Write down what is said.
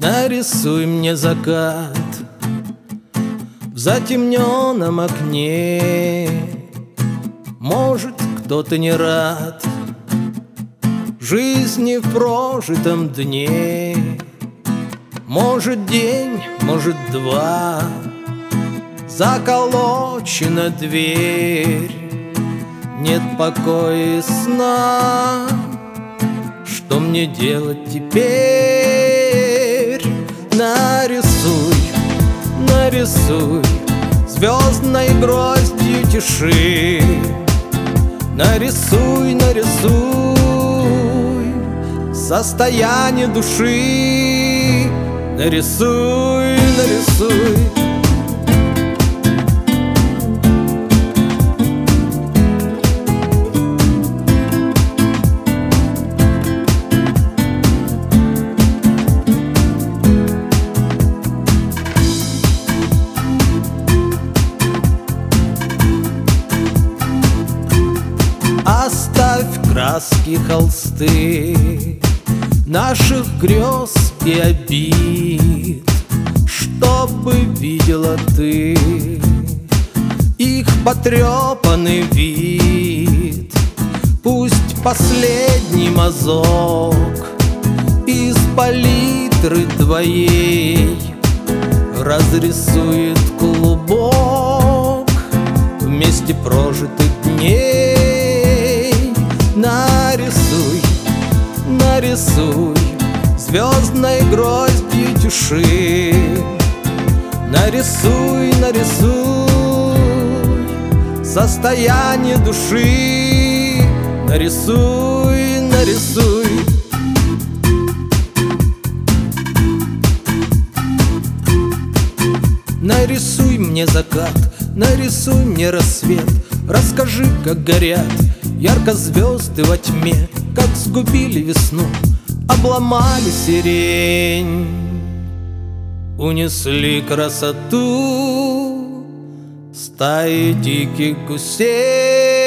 Нарисуй мне закат в затемненном окне. Может, кто-то не рад жизни в прожитом дне. Может, день, может, два, заколочена дверь, нет покоя и сна. Что мне делать теперь? Нарисуй, нарисуй звездной гроздью тиши. Нарисуй, нарисуй состояние души. Нарисуй, нарисуй. Оставь краски, холсты наших грез и обид, чтобы видела ты их потрепанный вид. Пусть последний мазок из палитры твоей разрисует клубок вместе прожитых дней. Нарисуй, нарисуй звездной гроздью тиши. Нарисуй, нарисуй состояние души. Нарисуй, нарисуй. Нарисуй мне закат, нарисуй мне рассвет. Расскажи, как горят ярко звезды во тьме, как сгубили весну, обломали сирень, унесли красоту стаи диких гусей.